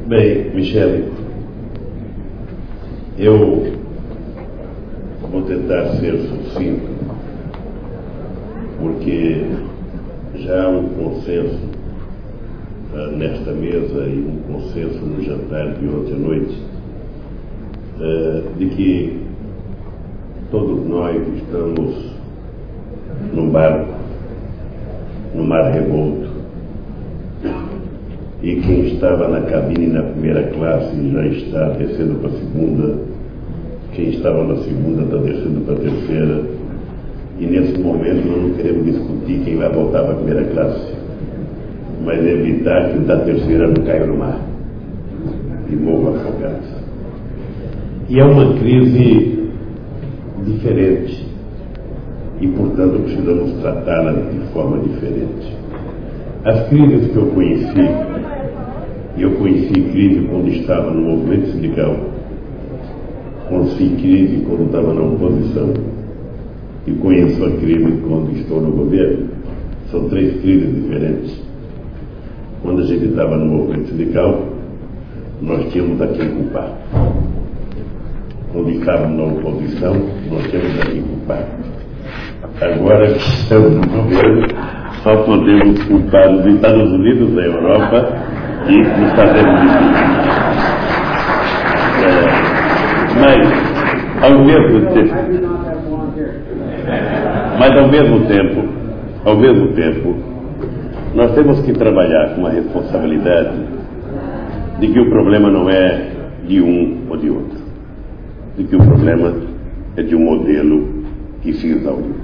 Bem, Michele, eu vou tentar ser sucinto, porque já há um consenso nesta mesa e um consenso no jantar de ontem à noite de que todos nós estamos num barco, no mar revolto, e quem estava na cabine na primeira classe já está descendo para a segunda, quem estava na segunda está descendo para a terceira, e nesse momento nós não queremos discutir quem vai voltar para a primeira classe, mas evitar que o da terceira não caia no mar e morra afogado. E é uma crise diferente e, portanto, precisamos tratá-la de forma diferente. As crises que eu conheci crise quando estava no movimento sindical, conheci crise quando estava na oposição e conheço a crise quando estou no governo. São três crises diferentes. Quando a gente estava no movimento sindical, nós tínhamos a quem culpar. Quando estávamos na oposição, nós tínhamos a quem culpar. Agora que estamos no governo, só podemos culpar os Estados Unidos, a Europa e nos fazemos difíceis. Mas, ao mesmo tempo, nós temos que trabalhar com a responsabilidade de que o problema não é de um ou de outro, de que o problema é de um modelo que se exauriu.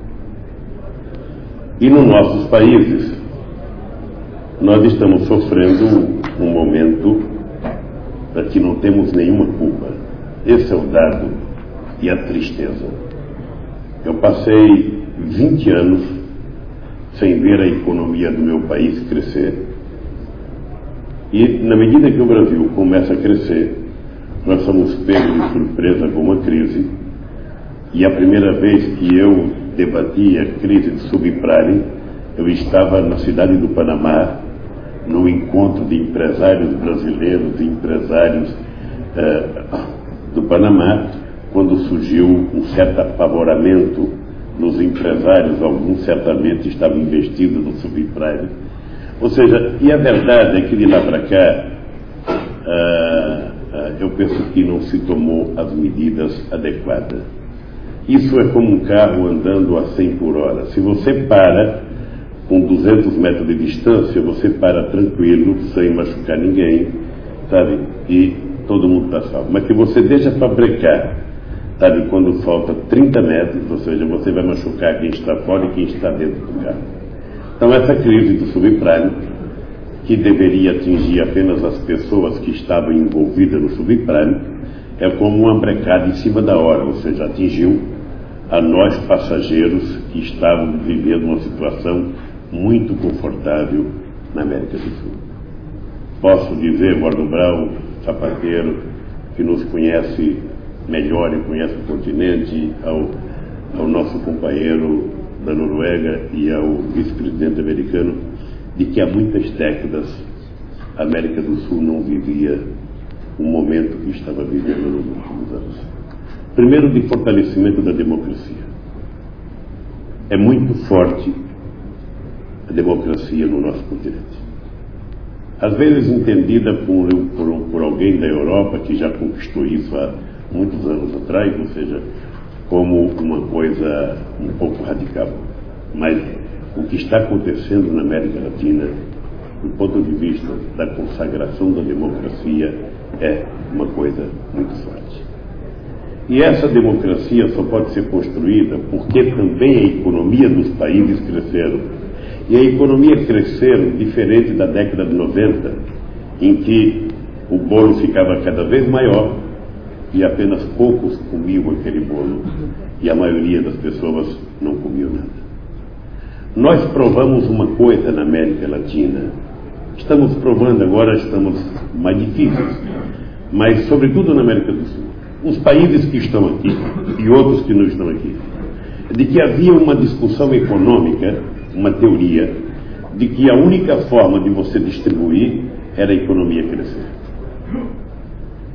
E nos nossos países, nós estamos sofrendo um momento para que não temos nenhuma culpa. Esse é o dado e a tristeza. Eu passei 20 anos sem ver a economia do meu país crescer. E, na medida que o Brasil começa a crescer, nós somos pegos de surpresa com uma crise. E a primeira vez que eu debati a crise de subprime, eu estava na cidade do Panamá, no encontro de empresários brasileiros e empresários do Panamá, quando surgiu um certo apavoramento nos empresários, alguns certamente estavam investidos no subprime. Ou seja, e a verdade é que de lá para cá, eu penso que não se tomou as medidas adequadas. Isso é como um carro andando a 100 por hora. Se você para com 200 metros de distância, você para tranquilo, sem machucar ninguém, sabe? E todo mundo está salvo. Mas que você deixa para brecar, sabe? Quando falta 30 metros, ou seja, você vai machucar quem está fora e quem está dentro do carro. Então essa crise do subprime, que deveria atingir apenas as pessoas que estavam envolvidas no subprime, é como uma brecada em cima da hora, ou seja, atingiu a nós passageiros que estavam vivendo uma situação muito confortável na América do Sul. Posso dizer, Gordon Brown, sapateiro, que nos conhece melhor e conhece o continente, ao nosso companheiro da Noruega e ao vice-presidente americano, de que há muitas décadas a América do Sul não vivia o momento que estava vivendo nos últimos anos. Primeiro, de fortalecimento da democracia. É muito forte a democracia no nosso continente. Às vezes entendida por alguém da Europa que já conquistou isso há muitos anos atrás, ou seja, como uma coisa um pouco radical. Mas o que está acontecendo na América Latina, do ponto de vista da consagração da democracia, é uma coisa muito forte. E essa democracia só pode ser construída porque também a economia dos países cresceram. E a economia cresceram diferente da década de 90, em que o bolo ficava cada vez maior e apenas poucos comiam aquele bolo e a maioria das pessoas não comiam nada. Nós provamos uma coisa na América Latina. Estamos provando agora, estamos mais difíceis, mas sobretudo na América do Sul. Os países que estão aqui e outros que não estão aqui, de que havia uma discussão econômica, uma teoria, de que a única forma de você distribuir era a economia crescer.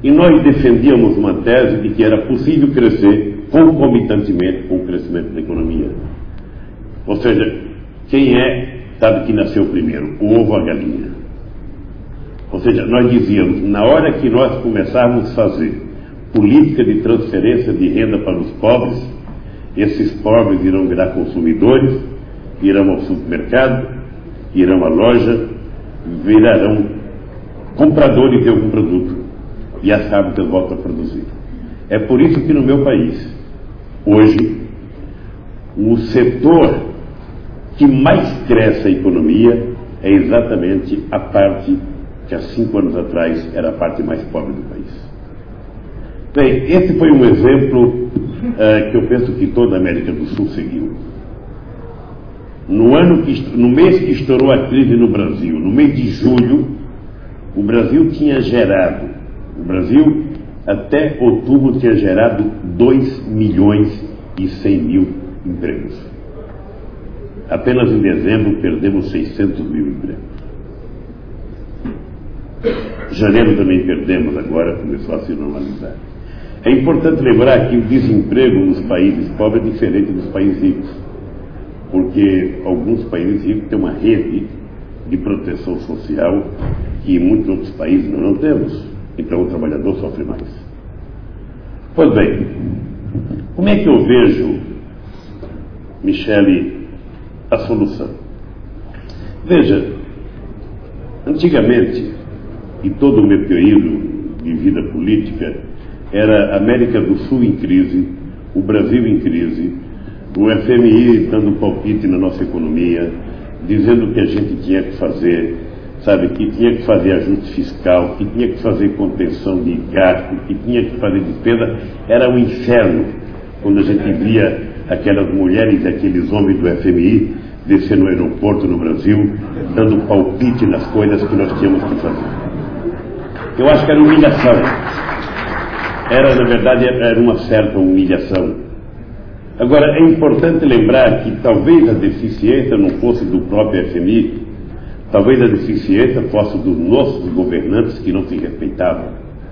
E nós defendíamos uma tese de que era possível crescer concomitantemente com o crescimento da economia. Ou seja, quem sabe que nasceu primeiro, o ovo ou a galinha? Ou seja, nós dizíamos, na hora que nós começarmos a fazer política de transferência de renda para os pobres, esses pobres irão virar consumidores, irão ao supermercado, irão à loja, virarão compradores de algum produto e as fábricas voltam a produzir. É por isso que no meu país, hoje, o setor que mais cresce a economia é exatamente a parte que há 5 anos atrás era a parte mais pobre do país. Bem, esse foi um exemplo que eu penso que toda a América do Sul seguiu. No mês que estourou a crise no Brasil, no mês de julho, o Brasil até outubro tinha gerado 2.100.000 empregos. Apenas em dezembro perdemos 600.000 empregos. Janeiro também perdemos, agora começou a se normalizar. É importante lembrar que o desemprego nos países pobres é diferente dos países ricos, porque alguns países ricos têm uma rede de proteção social que em muitos outros países nós não temos. Então o trabalhador sofre mais. Pois bem, como é que eu vejo, Michele, a solução? Veja, antigamente, e todo o meu período de vida política, era a América do Sul em crise, o Brasil em crise, o FMI dando palpite na nossa economia, dizendo que a gente tinha que fazer, que tinha que fazer ajuste fiscal, que tinha que fazer contenção de gasto, que tinha que fazer despesa. Era um inferno quando a gente via aquelas mulheres e aqueles homens do FMI descer no aeroporto no Brasil, dando palpite nas coisas que nós tínhamos que fazer. Eu acho que era humilhação. Na verdade, era uma certa humilhação. Agora, é importante lembrar que talvez a deficiência não fosse do próprio FMI, talvez a deficiência fosse dos nossos governantes que não se respeitavam.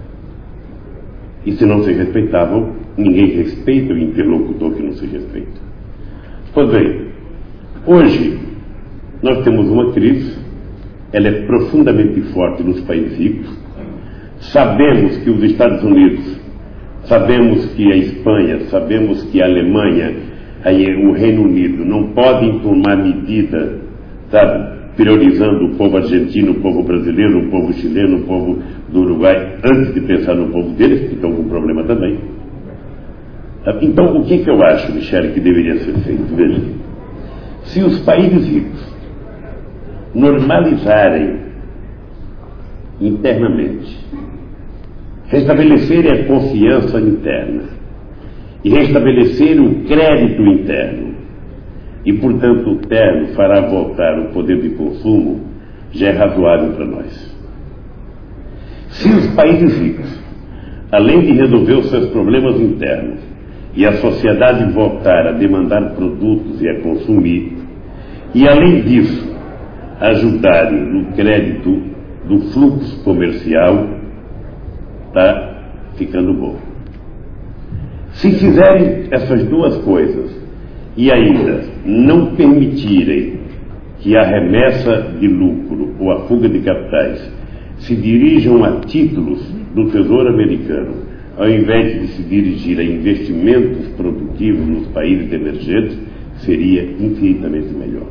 E se não se respeitavam, ninguém respeita o interlocutor que não se respeita. Pois bem, hoje nós temos uma crise, ela é profundamente forte nos países ricos. Sabemos que os Estados Unidos, sabemos que a Espanha, sabemos que a Alemanha, o Reino Unido não podem tomar medida, priorizando o povo argentino, o povo brasileiro, o povo chileno, o povo do Uruguai, antes de pensar no povo deles, que estão com problema também. Então, o que eu acho, Michele, que deveria ser feito? Veja, se os países ricos normalizarem internamente, restabelecerem a confiança interna e restabelecerem o crédito interno, e portanto o terno fará voltar o poder de consumo, já é razoável para nós. Se os países ricos, além de resolver os seus problemas internos e a sociedade voltar a demandar produtos e a consumir, e além disso ajudarem no crédito do fluxo comercial, está ficando bom. Se fizerem essas duas coisas e ainda não permitirem que a remessa de lucro ou a fuga de capitais se dirijam a títulos do Tesouro Americano, ao invés de se dirigir a investimentos produtivos nos países emergentes, seria infinitamente melhor.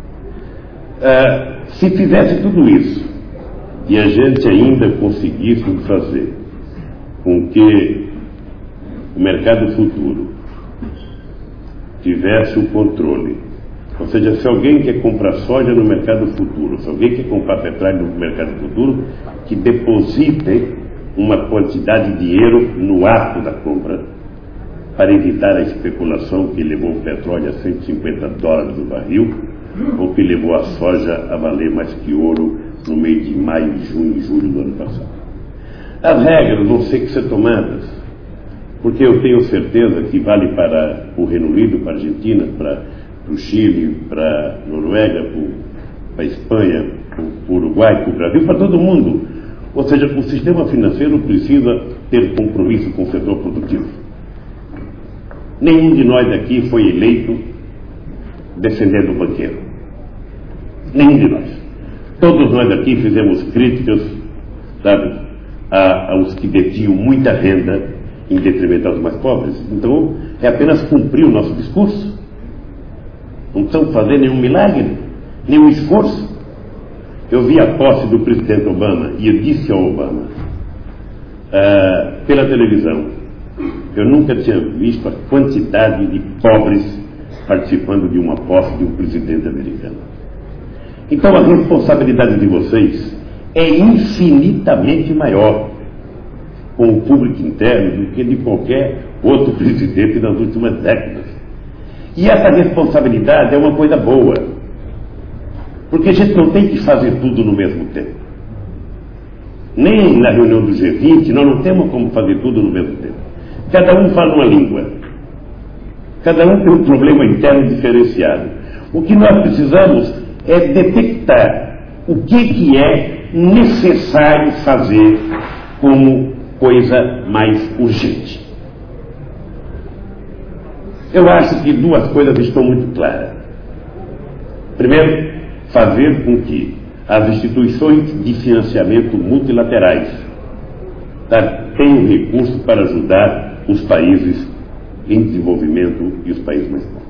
Se fizesse tudo isso e a gente ainda conseguisse fazer com que o mercado futuro tivesse o controle, ou seja, se alguém quer comprar soja no mercado futuro, se alguém quer comprar petróleo no mercado futuro, que deposite uma quantidade de dinheiro no ato da compra, para evitar a especulação que levou o petróleo a $150 o barril, ou que levou a soja a valer mais que ouro no mês de maio, junho e julho do ano passado. As regras vão ter que ser tomadas, porque eu tenho certeza que vale para o Reino Unido, para a Argentina, para o Chile, para a Noruega, para a Espanha, para o Uruguai, para o Brasil, para todo mundo. Ou seja, o sistema financeiro precisa ter compromisso com o setor produtivo. Nenhum de nós aqui foi eleito defendendo o banqueiro. Nenhum de nós. Todos nós aqui fizemos críticas, sabe, aos que detinham muita renda em detrimento aos mais pobres. Então, é apenas cumprir o nosso discurso. Não precisamos fazer nenhum milagre, nenhum esforço. Eu vi a posse do presidente Obama e eu disse ao Obama, pela televisão, eu nunca tinha visto a quantidade de pobres participando de uma posse de um presidente americano. Então a responsabilidade de vocês é infinitamente maior com o público interno do que de qualquer outro presidente nas últimas décadas. E essa responsabilidade é uma coisa boa, porque a gente não tem que fazer tudo no mesmo tempo. Nem na reunião do G20 nós não temos como fazer tudo no mesmo tempo. Cada um fala uma língua, cada um tem um problema interno diferenciado. O que nós precisamos é detectar o que é necessário fazer como coisa mais urgente. Eu acho que duas coisas estão muito claras. Primeiro, fazer com que as instituições de financiamento multilaterais tenham recursos para ajudar os países em desenvolvimento e os países mais pobres.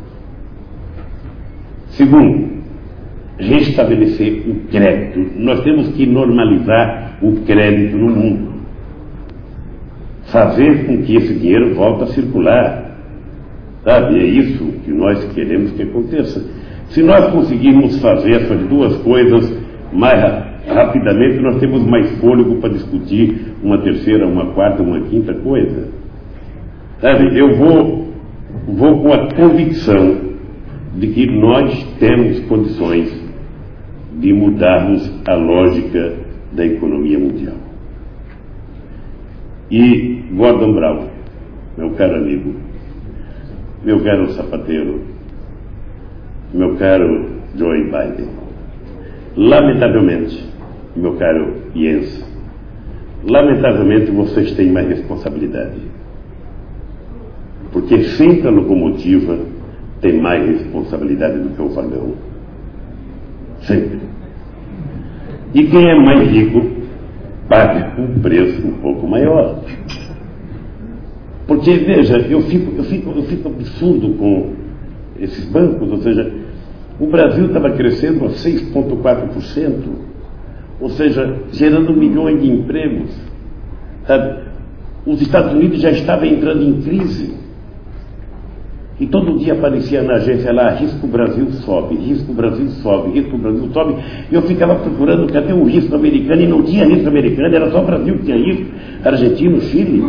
Segundo, restabelecer o crédito. Nós temos que normalizar o crédito no mundo. Fazer com que esse dinheiro volte a circular. Sabe? É isso que nós queremos que aconteça. Se nós conseguirmos fazer essas duas coisas mais rapidamente, nós temos mais fôlego para discutir uma terceira, uma quarta, uma quinta coisa. Sabe? Eu vou com a convicção de que nós temos condições de mudarmos a lógica da economia mundial. E Gordon Brown, meu caro amigo, meu caro sapateiro, meu caro Joe Biden, lamentavelmente, meu caro Jens, lamentavelmente vocês têm mais responsabilidade, porque sempre a locomotiva tem mais responsabilidade do que o vagão. Sempre. E quem é mais rico paga um preço um pouco maior. Porque, veja, eu fico absurdo com esses bancos, ou seja, o Brasil estava crescendo a 6,4%, ou seja, gerando milhões de empregos. Sabe? Os Estados Unidos já estavam entrando em crise. E todo dia aparecia na agência lá, risco Brasil sobe, risco Brasil sobe, risco Brasil sobe. E eu ficava procurando cadê o risco americano, e não tinha risco americano, era só o Brasil que tinha risco, Argentina, Chile.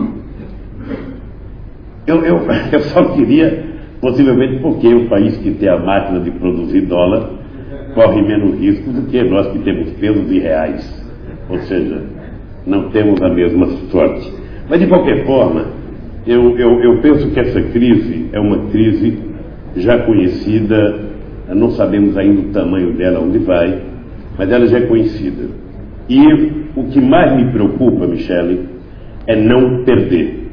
Eu só queria, possivelmente porque o país que tem a máquina de produzir dólar corre menos risco do que nós que temos pesos e reais. Ou seja, não temos a mesma sorte. Mas de qualquer forma, eu penso que essa crise é uma crise já conhecida, não sabemos ainda o tamanho dela, onde vai, mas ela já é conhecida. E o que mais me preocupa, Michele, é não perder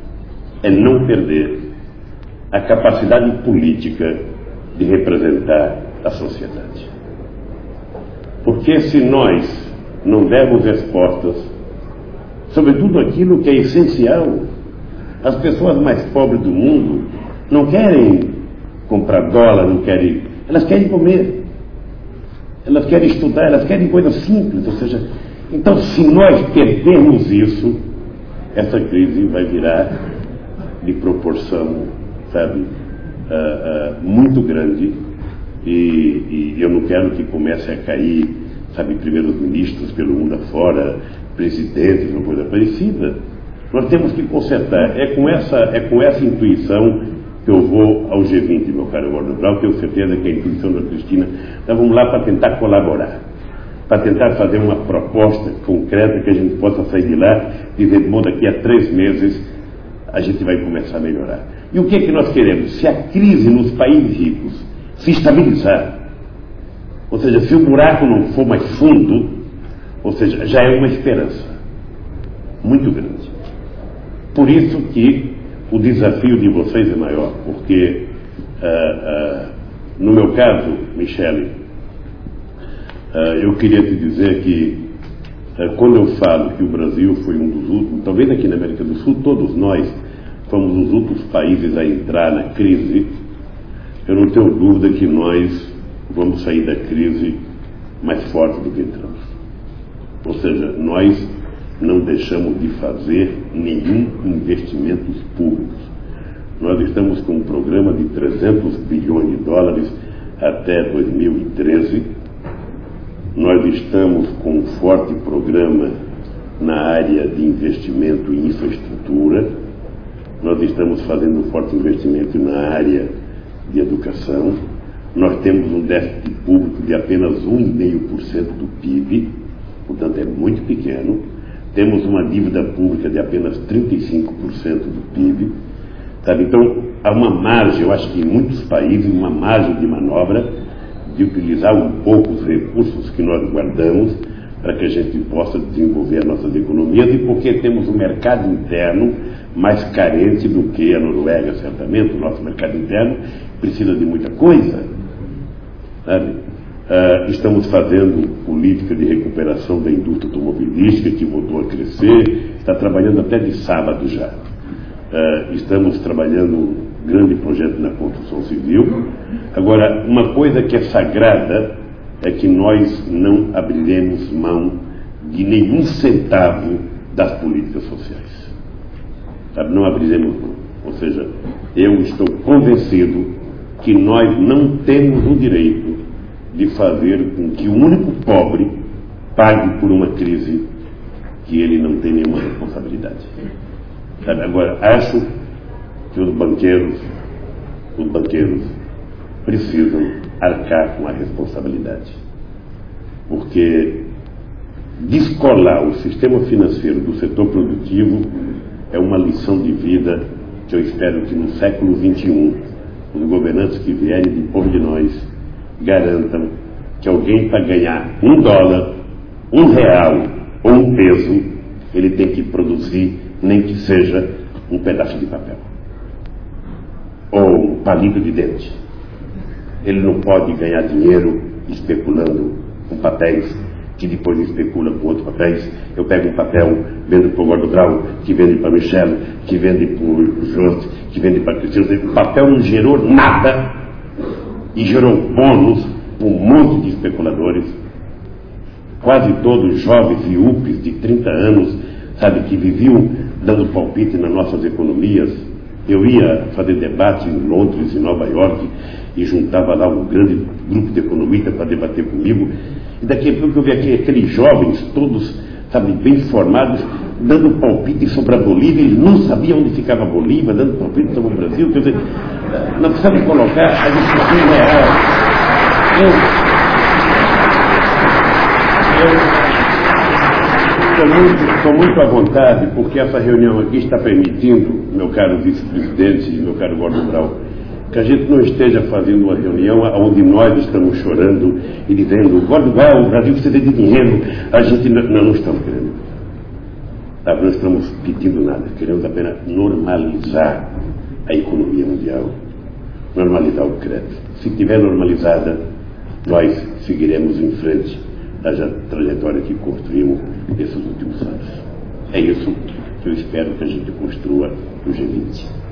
a capacidade política de representar a sociedade. Porque se nós não dermos respostas sobre tudo aquilo que é essencial, as pessoas mais pobres do mundo não querem comprar dólar, elas querem comer, elas querem estudar, elas querem coisas simples, ou seja, então se nós perdermos isso, essa crise vai virar de proporção, sabe, muito grande, e eu não quero que comece a cair, sabe, primeiros ministros pelo mundo afora, presidentes, uma coisa parecida. Nós temos que consertar. É com essa intuição que eu vou ao G20, meu caro Gordon Brown. Tenho certeza que a intuição da Cristina. Nós vamos lá para tentar colaborar, para tentar fazer uma proposta concreta que a gente possa sair de lá e dizer, bom, daqui a 3 meses a gente vai começar a melhorar. E o que é que nós queremos? Se a crise nos países ricos se estabilizar, ou seja, se o buraco não for mais fundo, Ou seja, já é uma esperança muito grande. Por isso que o desafio de vocês é maior, porque, no meu caso, Michele, eu queria te dizer que, quando eu falo que o Brasil foi um dos últimos, talvez aqui na América do Sul, todos nós fomos os últimos países a entrar na crise, eu não tenho dúvida que nós vamos sair da crise mais forte do que entramos. Ou seja, nós não deixamos de fazer nenhum investimentos públicos. Nós estamos com um programa de 300 bilhões de dólares até 2013. Nós estamos com um forte programa na área de investimento em infraestrutura. Nós estamos fazendo um forte investimento na área de educação. Nós temos um déficit público de apenas 1,5% do PIB, portanto é muito pequeno. Temos uma dívida pública de apenas 35% do PIB. Sabe? Então, há uma margem, eu acho que em muitos países, uma margem de manobra de utilizar um pouco os recursos que nós guardamos para que a gente possa desenvolver as nossas economias, e porque temos um mercado interno mais carente do que a Noruega, certamente. O nosso mercado interno precisa de muita coisa, sabe? Estamos fazendo política de recuperação da indústria automobilística, que voltou a crescer, está trabalhando até de sábado já. Estamos trabalhando um grande projeto na construção civil. Agora, uma coisa que é sagrada é que nós não abriremos mão de nenhum centavo das políticas sociais. Sabe? Não abriremos mão. Ou seja, eu estou convencido que nós não temos o direito de fazer com que o único pobre pague por uma crise que ele não tem nenhuma responsabilidade. Sabe? Agora, acho que os banqueiros precisam arcar com a responsabilidade, porque descolar o sistema financeiro do setor produtivo é uma lição de vida que eu espero que no século XXI os governantes que vierem depois de nós garantam que alguém, para ganhar $1, R$1 ou um peso, ele tem que produzir, nem que seja um pedaço de papel ou um palito de dente. Ele não pode ganhar dinheiro especulando com papéis, que depois especula com outros papéis. Eu pego um papel, vendo para o Gordon Brown, que vende para Michel, que vende para o Jost, que vende para Cristiano. O papel não gerou nada e gerou bônus para um monte de especuladores, quase todos jovens e upes de 30 anos, sabe, que viviam dando palpite nas nossas economias. Eu ia fazer debate em Londres e Nova York e juntava lá um grande grupo de economistas para debater comigo, e daqui a pouco eu vi aqueles jovens todos, sabe, bem formados, dando palpite sobre a Bolívia. Eles não sabiam onde ficava a Bolívia, dando palpite sobre o Brasil. Quer dizer, nós precisamos colocar a discussão real. Estou muito à vontade, porque essa reunião aqui está permitindo, meu caro vice-presidente e meu caro Gordon Brown, que a gente não esteja fazendo uma reunião onde nós estamos chorando e dizendo: Gordon Brown, o Brasil precisa de dinheiro. A gente não estamos querendo. Não estamos pedindo nada, queremos apenas normalizar a economia mundial, normalizar o crédito. Se estiver normalizada, nós seguiremos em frente da trajetória que construímos nesses últimos anos. É isso que eu espero que a gente construa no G20.